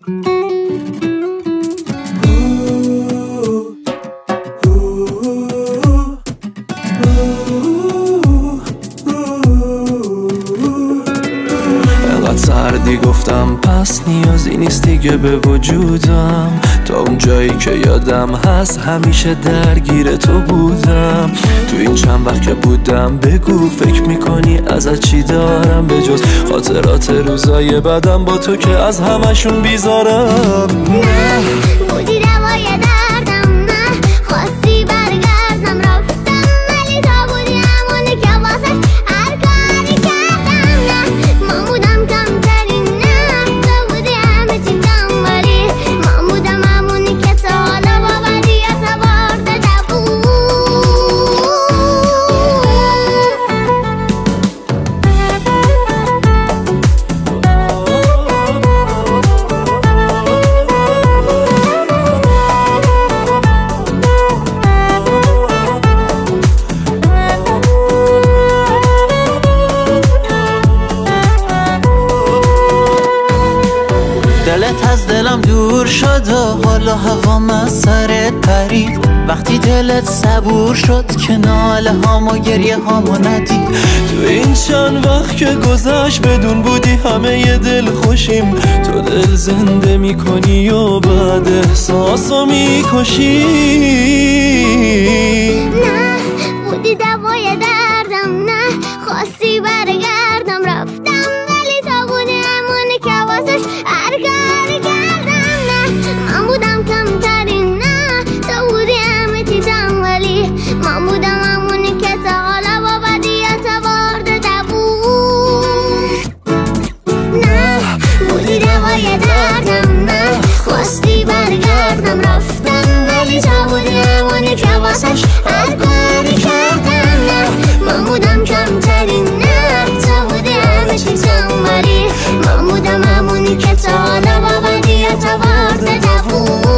سردی گفتم پس نیازی نیست دیگه به وجودم، تا اون جایی که یادم هست همیشه درگیر تو بودم. تو این چند وقت که بودم بگو فکر میکنی ازت چی دارم به جز خاطرات روزای بعدم با تو که از همشون بیزارم. نه بودی دوای دردم، نه خواستی برگردم رفتم، ولی تو بودی همونه که واسش هر کاری کردم. نه من بودم کمترین، نه تو بودی همه چیزم، ولی من بودم همونی که تا حالا با بدیت بار داده بود. دلت از دلم دور شد و حالا هوام از سرت پرید، وقتی دلت صبور شد که ناله هام و گریه هامو ندید. تو این چند وقت که گذشت بدون بودی همه ی دل خوشیم، تو دل زنده میکنی و بعد احساسو میکشی. نه بودی دوای دردم، نه خواستی برگردم رفتم، ولی تو بودی همونی که واسش هر کاری کردم. نه من بودم کمترین، نه تو بودی همه چیزم، ولی من بودم همونی که تا حالا با بدیت بار داده بود. نه بودی دوای دردم، نه خواستی برگردم رفتم، ولی تو بودی همونی که واسش هر کاری کردم. نه من بودم کمترین، نه تو بودی همه چیزم، ولی من بودم همونی که تا حالا با بدیت بار داده بود.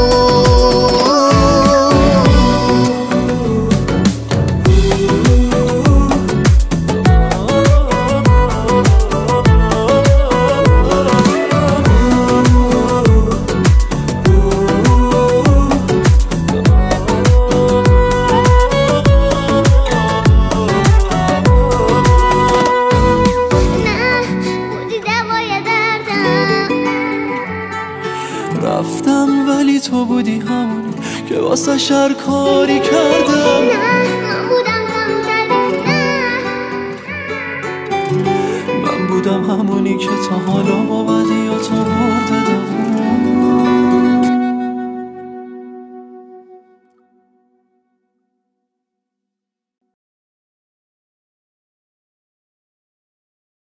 رفتم ولی تو بودی همونی که واسه هر کاری کردم. نه من بودم کمترین، من بودم همونی که تا حالا با بدیات آورده